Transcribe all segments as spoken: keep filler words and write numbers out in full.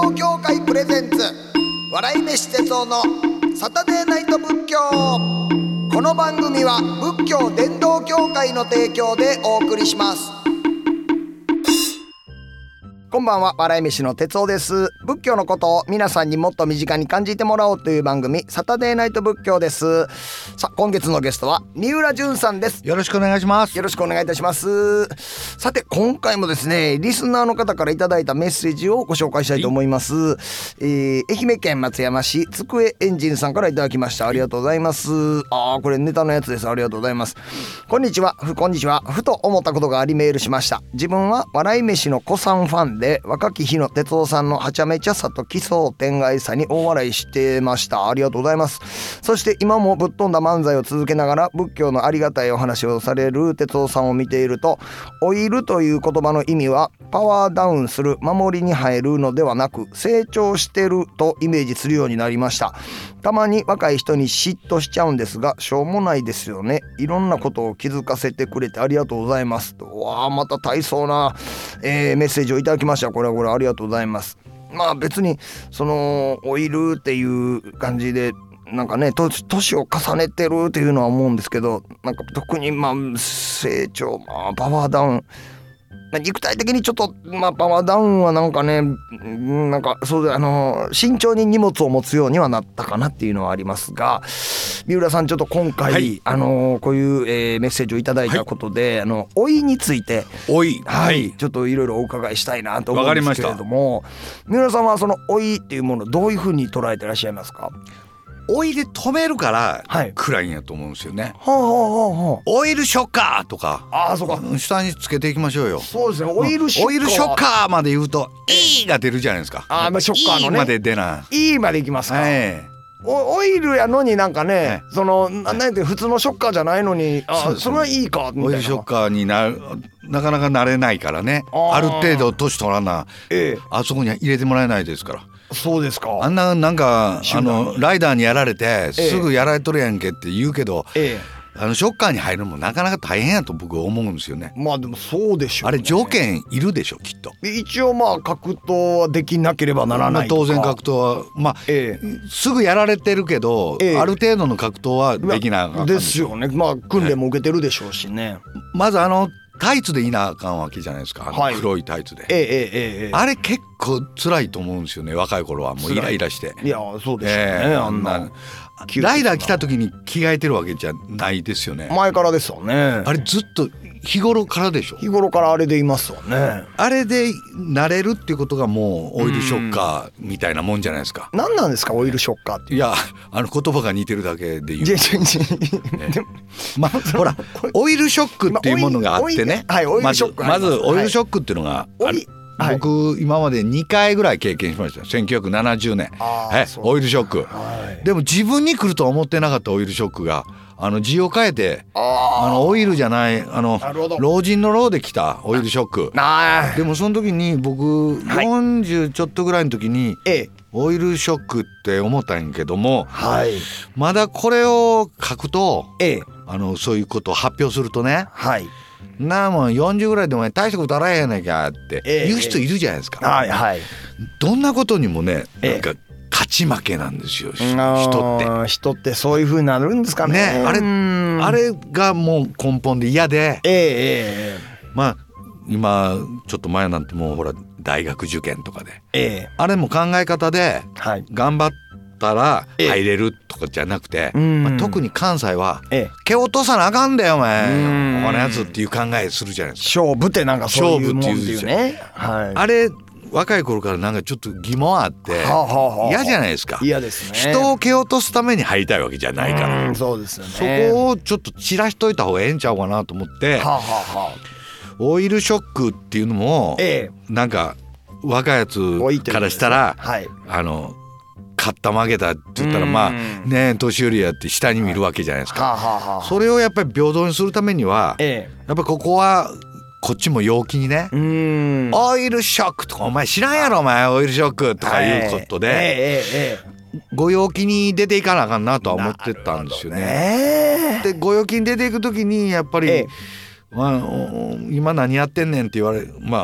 道協会プレゼンツ笑い飯哲夫のサタデーナイト仏教。この番組は仏教伝道協会の提供でお送りします。こんばんは、笑い飯の哲夫です。仏教のことを皆さんにもっと身近に感じてもらおうという番組、サタデーナイト仏教です。さあ、今月のゲストは三浦淳さんです。 よろしくお願いします。 よろしくお願いいたします。さて、今回もですね、リスナーの方からいただいたメッセージをご紹介したいと思います。はい、えー、愛媛県松山市つくえエンジンさんからいただきました。ありがとうございます。あー、これネタのやつです。ありがとうございます。こんにちは。ふこんにちは。ふと思ったことがありメールしました。自分は笑い飯の子さんファンで、若き日の哲夫さんのはちゃめちゃさと奇想天外さに大笑いしてました。ありがとうございます。そして今もぶっ飛んだ漫才を続けながら仏教のありがたいお話をされる哲夫さんを見ていると、老いるという言葉の意味はパワーダウンする、守りに入るのではなく成長してるとイメージするようになりました。たまに若い人に嫉妬しちゃうんですが、しょうもないですよね。いろんなことを気づかせてくれてありがとうございますと。わあ、また大層な、えー、メッセージをいただきました。これはこれありがとうございます。まあ別にその老いるっていう感じでなんかね、年を重ねてるっていうのは思うんですけど、なんか特にまあ成長、まあ、パワーダウン、肉体的にちょっと、まあ、パワーダウンはなんかね、なんかそうで、あの慎重に荷物を持つようにはなったかなっていうのはありますが、三浦さん、ちょっと今回、はい、あのこういう、えー、メッセージをいただいたことで、はい、あの老いについて老い、 はい、ちょっといろいろお伺いしたいなと思うんですけれども、三浦さんはその老いっていうものをどういうふうに捉えてらっしゃいますか？ オイル止めるから暗いんやと思うんですよね。 はあはあはあ、 オイルショッカーとか、 ああ、そうか、 下につけていきましょうよ。 そうですね、オイルショッカー、 オイルショッカーまで言うと E が出るじゃないですか。 ああ、まあショッカーのね E まで出ない。 E までいきますか。 ええ、 オイルやのになんかね、そのなんて普通のショッカーじゃないのに、あ、それはいいかみたいな。 オイルショッカーになるなかなかなれないからね。ある程度年取らな、ええ、あそこに入れてもらえないですから。 そうですか。 あんななんかあのライダーにやられてすぐやられとるやんけって言うけど、ええ、あのショッカーに入るのもなかなか大変やと僕は思うんですよね。 まあでもそうでしょうね。 あれ条件いるでしょきっと。 一応まあ格闘はできなければならないとか、 当然格闘はまあ、ええ、すぐやられてるけど、ええ、ある程度の格闘はできない。 ですよね。まあ訓練も受けてるでしょうしね。 まずあのタイツでいなあかんわけじゃないですか。あの黒いタイツで、 はい、ええええええ、あれ結構辛いと思うんですよね。若い頃はもうイライラして。 いやそうでしょうね、えー、あんなライダー来た時に着替えてるわけじゃないですよね。 前からですよね。 あれずっと日頃からでしょ。 日頃からあれでいますよね。 あれで慣れるっていうことがもうオイルショッカーみたいなもんじゃないですか。 何なんですかオイルショッカーって。 いや、あの言葉が似てるだけで言う。まあほらオイルショックっていうものがあってね。 はい、オイルショック、 まずオイルショックっていうのがある。はい、僕今までにかいぐらい経験しました。せんきゅうひゃくななじゅうねん、はい、オイルショック、はい、でも自分に来るとは思ってなかったオイルショックがあの字を変えて、あのオイルじゃないあの老人の老で来たオイルショック。でもその時に僕よんじゅうちょっとぐらいの時に、はい、オイルショックって思ったんやけども、はい、まだこれを書くと、ええ、あのそういうことを発表するとね、はい、なあもうよんじゅうぐらいでも大したことあらへんやないかって言う人いるじゃないですか、えーはいはい、どんなことにもね、なんか勝ち負けなんですよ、えー、人って人ってそういう風になるんですかね。 ね、あれあれがもう根本で嫌で、えーえー、まあ今ちょっと前なんてもうほら大学受験とかで、えー、あれも考え方で頑張ったら入れるとかじゃなくて、えーまあ、特に関西は、えー、蹴落とさなあかんだよお前このやつっていう考えするじゃないですか。 勝負ってなんかそういうもんっていうね、 はい、あれ若い頃からなんかちょっと疑問あって嫌じゃないですか。 嫌ですね。 人を蹴落とすために入りたいわけじゃないから。 そうですよね。 そこをちょっと散らしといた方がええんちゃうかなと思って、はあはあ、オイルショックっていうのも、ええ、なんか若いやつからしたら、はい、あの勝った負けたって言ったらまあね年寄りやって下に見るわけじゃないですか、はいはあはあ、それをやっぱり平等にするためには、ええ、やっぱりここはこっちも陽気にね、うーんオイルショックとかお前知らんやろお前オイルショックとかいうことで、ええええ、ご陽気に出ていかなあかんなとは思ってたんですよね。でご陽気に出ていくときにやっぱり、ええまあ、今何やってんねんって言われまあ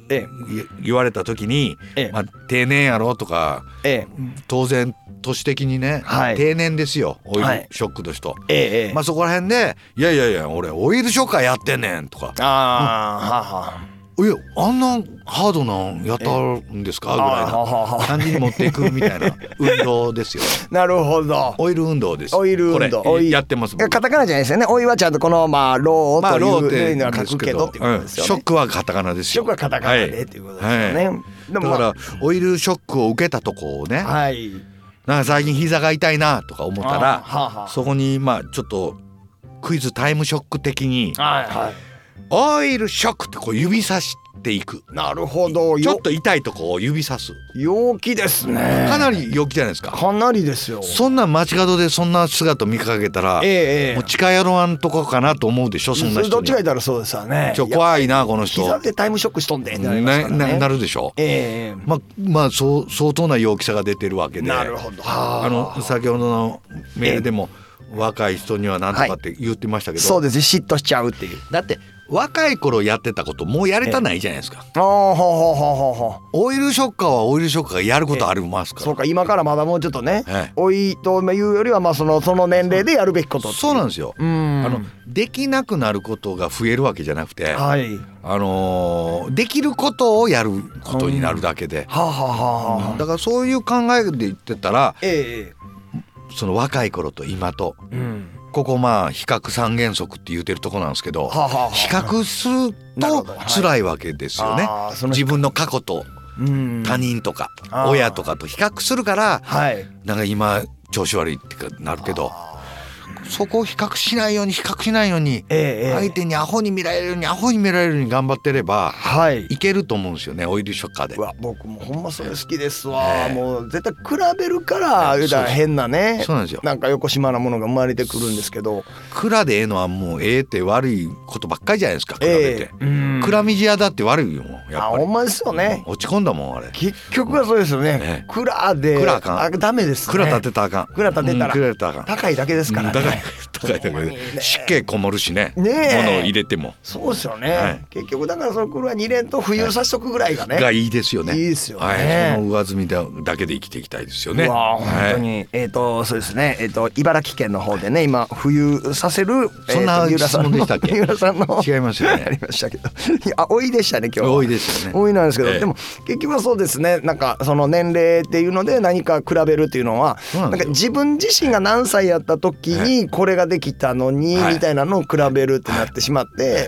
ええ、言われた時に、ええまあ、定年やろとか、ええ、当然都市的にね、はい、定年ですよオイルショックの人、はいええまあ、そこら辺でいやいやいや俺オイルショッカーやってんねんとかあ、うん、ははいやあんなハードなんやったんですかぐらいな感じに持っていくみたいな運動ですよなるほどオイル運動ですオイル運動これやってますカタカナじゃないですよねオイはちゃんとこのまあローというのは書くけどっていうことですよね、 ショックはカタカナですよショックはカタカナでっていうことですよね、はいはい、 でも、まあ、だからオイルショックを受けたとこをね、はい、なんか最近膝が痛いなとか思ったらははそこにまあちょっとクイズタイムショック的に、はいはい、オイルショックってこう指さしていく。 なるほど。 ちょっと痛いとこを指さす。 陽気ですね。 かなり陽気じゃないですか。 かなりですよ。 そんな街角でそんな姿見かけたら、ええ、もう近寄らんとこかなと思うでしょ。そんな人に。 どっちがいたらそうですよね。 ちょ怖いなこの人。 膝でタイムショックしとんでなりますからね。 な, なるでしょ。ええ、ままあそう相当な陽気さが出てるわけで。 なるほど。 あの先ほどのメールでも。若い人には何とかって言ってましたけど、 はい、そうですね嫉妬しちゃうっていう。 だって若い頃やってたこともうやりたないじゃないですか。 ああほうほうほうほうほう。 オイルショッカーはオイルショッカーがやることありますから。 そうか今からまだもうちょっとね、おいというよりはまあそのその年齢でやるべきことっていう。 そうなんですよ。あのできなくなることが増えるわけじゃなくて、はい、あのー、できることをやることになるだけで、うん、はあはあはあ、だからそういう考えで言ってたら、ええその若い頃と今と、うん、ここまあ比較三原則って言うてるとこなんですけど、はあはあ、比較すると辛いわけですよね、はい、自分の過去と他人とか親とかと比較するから、はい、なんか今調子悪いってなるけど、そこを比較しないように比較しないように、ええ、相手にアホに見られるようにアホに見られるように頑張ってれば、はい、いけると思うんですよねオイルショッカーで。 うわ僕もほんまそれ好きですわ、えー、もう絶対比べるから言うたら変なね、 そうなんですよ。 なんか横島なものが生まれてくるんですけど、 比でええのはもうええって悪いことばっかりじゃないですか比べて、えー、比みじ屋だって悪いよやっぱり。あほんまですよね。 落ち込んだもんあれ結局はそうですよね、えー、比で比あかんあダメですね。 比立てたらあかん。 比立てたら、 うん、たら高いだけですからね、 うん、高い高いだけで湿気こもるしね、 ねえ物を入れてもそうですよね、はい、結局だからその黒はに連と浮遊させとくぐらいがね、 はい、がいいですよね。 いいですよね、 はい、その上積みだけで生きていきたいですよね。 うわ本当に、はい、えっ、ー、とそうですね、えっ、ー、と茨城県の方でね今浮遊させるそんな質問でしたっけ。 三浦さんの違いますよね。 ありましたけどあ多いでしたね今日は。 多いですよね。 多いなんですけど、えー、でも結局はそうですね、なんかその年齢っていうので何か比べるっていうのはなんか自分自身が何歳やった時にこれができたのに、はい、みたいなのを比べるってなってしまって、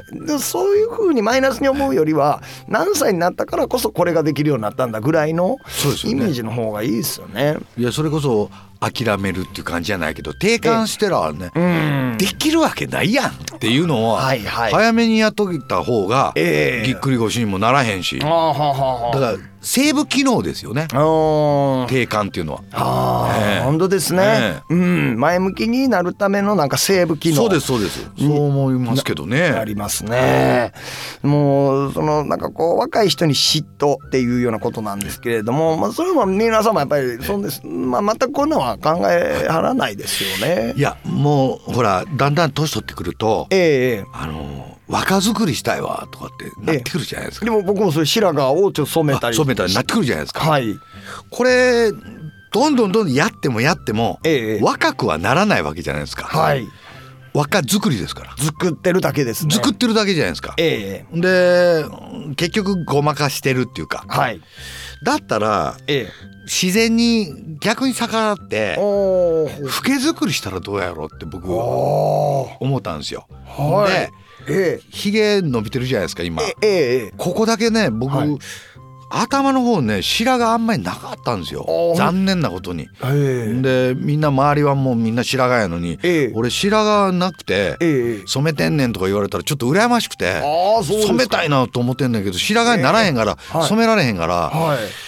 でそういう風にマイナスに思うよりは何歳になったからこそこれができるようになったんだぐらいのイメージの方がいいですよね。 いやそれこそ諦めるっていう感じじゃないけど定感してらね、うん、できるわけないやんっていうのは早めにやっといた方がぎっくり腰にもならへんし、だからセーブ機能ですよね定感っていうのは。 あ、えー、本当ですね、えーうん、前向きになるためのなんかセーブ機能。 そうですそうです、そう思いますけどね。 ありますね。もうそのなんかこう若い人に嫉妬っていうようなことなんですけれども、まあ、それも皆さんもやっぱりそうです、まあ、全くこんなのは考えはらないですよね。 いやもうほらだんだん年取ってくると、えー、あの若作りしたいわとかってなってくるじゃないですか。 えー、でも僕もそういう白髪をちょっと染めたり染めたりなってくるじゃないですか。 はい、 これどんどんどんどんやってもやっても、えー、若くはならないわけじゃないですか。はい、若作りですから。 作ってるだけですね。 作ってるだけじゃないですか。えー、で結局ごまかしてるっていうか、はい、だったら、えー自然に逆に逆らって老け作りしたらどうやろうって僕思ったんですよ。はい、でひげ伸びてるじゃないですか今、ええ、ここだけね僕、はい、頭の方ね白髪あんまりなかったんですよ残念なことに。でみんな周りはもうみんな白髪やのに、俺白髪なくて染めてんねんとか言われたらちょっと羨ましくて染めたいなと思ってんだけど白髪にならへんから染められへんから、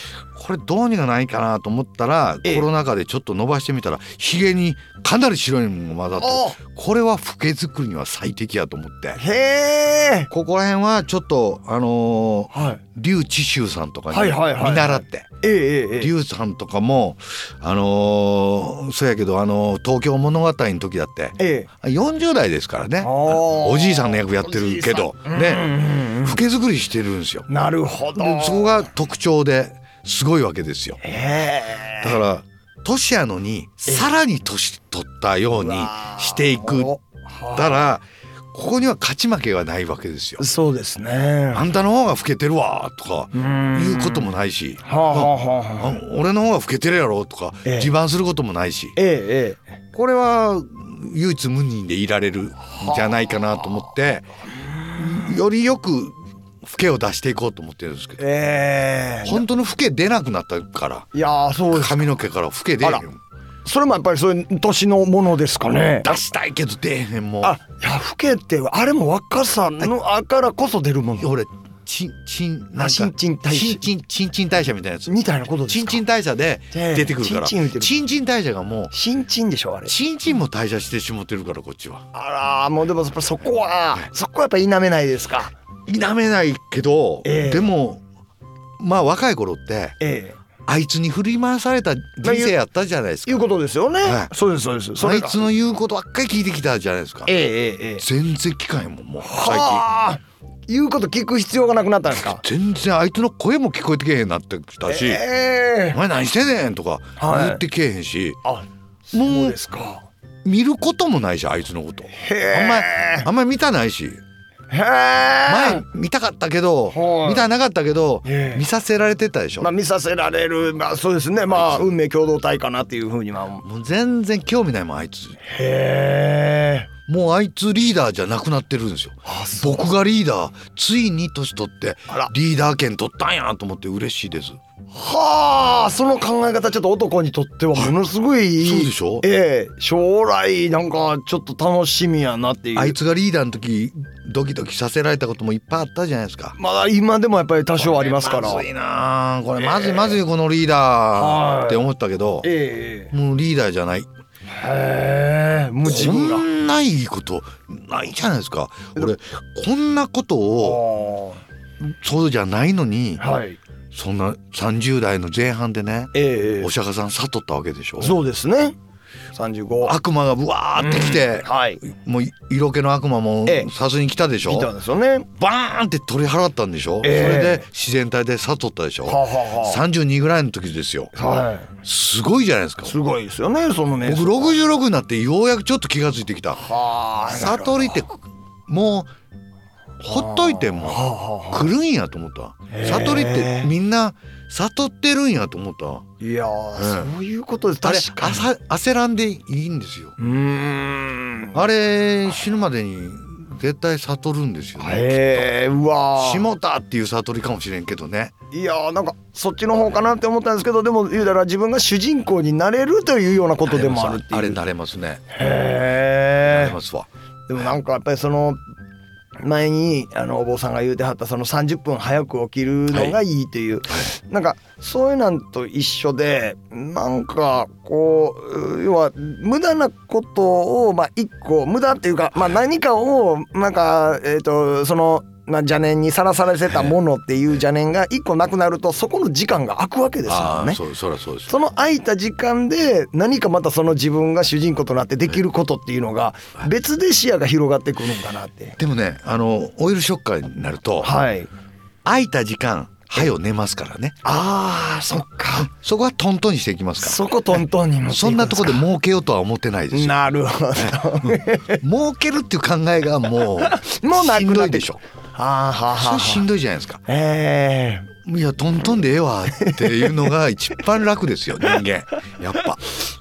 これどうにかないかなと思ったら、コロナ禍でちょっと伸ばしてみたらひげにかなり白いのが混ざってる。これは老け作りには最適やと思って、 へー、 ここら辺はちょっとあのーはい、劉智秋さんとかに見習って、劉さんとかもあのー、そうやけど、あのー、東京物語の時だって、ええ、よんじゅう代ですからね、おじいさんの役やってるけどね、老け作りしてるんですよ。 なるほど。 そこが特徴ですごいわけですよ。だから年やのにさらに年取ったようにしていくたら、ここには勝ち負けがないわけですよ。 そうですね。 あんたの方が老けてるわとかいうこともないし、はあはあはあ、俺の方が老けてるやろとか自慢することもないし、ええ、これは唯一無二でいられるんじゃないかなと思って、よりよく老けを出していこうと思ってるんですけど、えー、本当の老け出なくなったから。 いやそうです。 髪の毛から老け出へん。 それもやっぱりそういう年のものですかね。 出したいけど出えへんもん。 あ、いや老けってあれも若さのあからこそ出るもん。 俺ちんちんなんか新陳代謝新陳新陳代謝みたいなやつみたいなことですか。 新陳代謝で出てくるから。新陳代謝がもう新陳でしょあれ。 新陳も代謝してしもってるからこっちは。 あらもうでもそこはそこはやっぱ否めないですか。 否めないけど、えー、でもまあ若い頃って、えーあいつに振り回された人生やったじゃないですか。 いうことですよね、はい、そうですそうです。 それあいつの言うことばっかり聞いてきたじゃないですか、えーえー、全然聞かへんもんもう最近。 言うこと聞く必要がなくなったんですか。 全然あいつの声も聞こえてけへんなってきたし、えー、お前何してんねんとか言ってけへんし、はい、もうそうですか。見ることもないしあいつのことあんまりあんまり見たないし。へ前見たかったけど、はい、見たなかったけど見させられてたでしょ。 まあ見させられる、まあそうですね。まあ運命共同体かなっていうふうには。 もう全然興味ないもんあいつ。 へー。もうあいつリーダーじゃなくなってるんですよ。僕がリーダー、ついに年取ってリーダー権取ったんやと思って嬉しいです。 はあ、その考え方ちょっと男にとってはものすごいそうでしょ。 ええ、将来なんかちょっと楽しみやなっていう。 あいつがリーダーの時ドキドキさせられたこともいっぱいあったじゃないですか。 まだ今でもやっぱり多少ありますから。 まずいなこれ、まずいまずいこのリーダーって思ったけど、ええ、もうリーダーじゃない。 へえ、もう自分がこんないいことないじゃないですか。俺こんなことをそうじゃないのに、はい、そんなさんじゅう代の前半でね、えー、お釈迦さん悟ったわけでしょ。 そうですね。さんじゅうご悪魔がブワーってきて、うんはい、もう色気の悪魔もさすに来たでしょ、えー、 来たんですよね。 バーンって取り払ったんでしょ、えー、それで自然体で悟ったでしょ、はあはあ、さんじゅうにぐらいの時ですよ、はい、すごいじゃないですか。 すごいですよね。そのね僕ろくじゅうろくになってようやくちょっと気がついてきた。はあ、悟りってもうほっといても来るんやと思った。悟りってみんな悟ってるんやと思った。 いやー、うん、そういうことです。確かにあれ焦らんでいいんですよ。うーんあれ死ぬまでに絶対悟るんですよね。へー、うわー、下田っていう悟りかもしれんけどね。 いやーなんかそっちの方かなって思ったんですけど、でも言うたら自分が主人公になれるというようなことでもあるっていう。 あれなれますね。 へー、 なれますわ。 でもなんかやっぱりその前にあのお坊さんが言うてはったそのさんじゅっぷん早く起きるのがいいという、はいはい、なんかそういうなんと一緒で、なんかこう要は無駄なことをまあ一個無駄っていうか、まあ何かをなんかえっとそのまあ、邪念にさらされてたものっていう邪念が一個なくなるとそこの時間が空くわけですもんね。 そうそりゃそうです。 その空いた時間で何かまたその自分が主人公となってできることっていうのが別で視野が広がってくるのかなって。 でもねあのオイルショッカーになると、はい、空いた時間はよ寝ますからね。 あーそっか。 そこはトントンにしていきますから。 そこトントンにもそんなとこで儲けようとは思ってないですよ。 なるほど儲けるっていう考えがもうもうしんどいでしょ。はあはあはあ、それしんどいじゃないですか。えー、いやトントンでええわっていうのが一番楽ですよ人間やっぱ。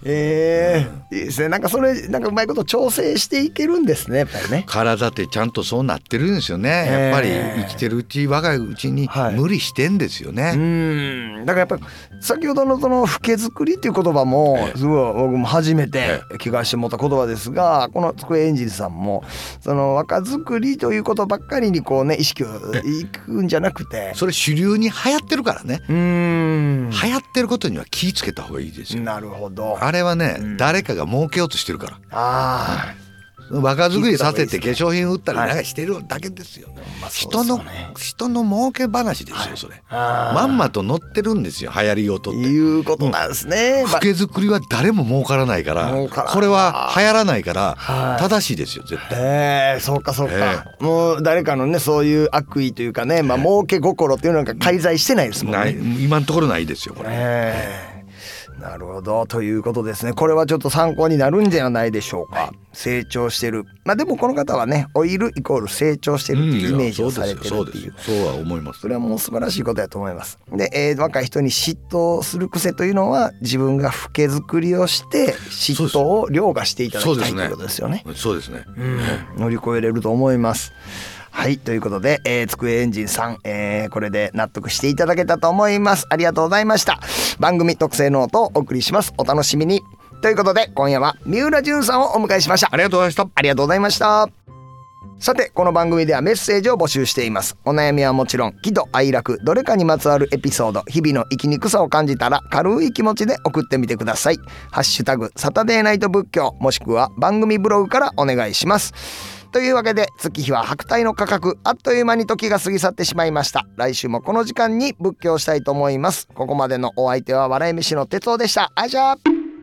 えー、いいですね。なんかそれなんかうまいこと調整していけるんですね、やっぱりね。 体ってちゃんとそうなってるんですよね、やっぱり生きてるうち若いうちに無理してんですよね、はい、 うんだからやっぱり先ほどのその老け作りっていう言葉もすごい僕も初めて聞かしてもらった言葉ですが、この机エンジンさんもその若作りということばっかりにこうね意識をいくんじゃなくて、 それ主流に流行ってるからね。うーん流行ってることには気ぃつけた方がいいですよ。 なるほど。 あれはね、うん、誰かが儲けようとしてるから。ああ、若作りさせて化粧品売ったりなんかしてるだけですよ、はい、人の人の儲け話ですよそれ、はい、まんまと乗ってるんですよ流行りをとっていうことなんですね。 老け作りは誰も儲からないから、これは流行らないから正しいですよ絶対。 へえ、そうかそうか、えー、もう誰かのねそういう悪意というかね、まあ儲け心っていうのが介在してないですもんね。 ない、今のところないですよこれ。 えーなるほどということですね。これはちょっと参考になるんじゃないでしょうか、はい、成長してる。まあでもこの方はねオイルイコール成長してるっていうイメージをされてるっていう、 うん、そうそうは思います。 それはもう素晴らしいことだと思います。で、えー、若い人に嫉妬する癖というのは自分が老け作りをして嫉妬を凌駕していただきたいということですよね。 そうですね、 うん、乗り越えれると思います。はいということで、えー、机エンジンさん、えー、これで納得していただけたと思います。ありがとうございました。番組特製ノートをお送りします。お楽しみに。ということで今夜は三浦淳さんをお迎えしました。 ありがとうございました。 ありがとうございました。さてこの番組ではメッセージを募集しています。お悩みはもちろん喜怒哀楽どれかにまつわるエピソード、日々の生きにくさを感じたら軽い気持ちで送ってみてください。ハッシュタグサタデーナイト仏教もしくは番組ブログからお願いします。というわけで月日は白帯の価格、あっという間に時が過ぎ去ってしまいました。来週もこの時間に仏教したいと思います。ここまでのお相手は笑い飯の哲夫でした。あいしゃ。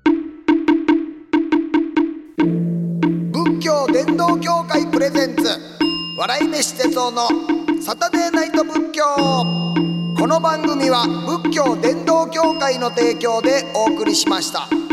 仏教伝道協会プレゼンツ笑い飯哲夫のサタデーナイト仏教。この番組は仏教伝道協会の提供でお送りしました。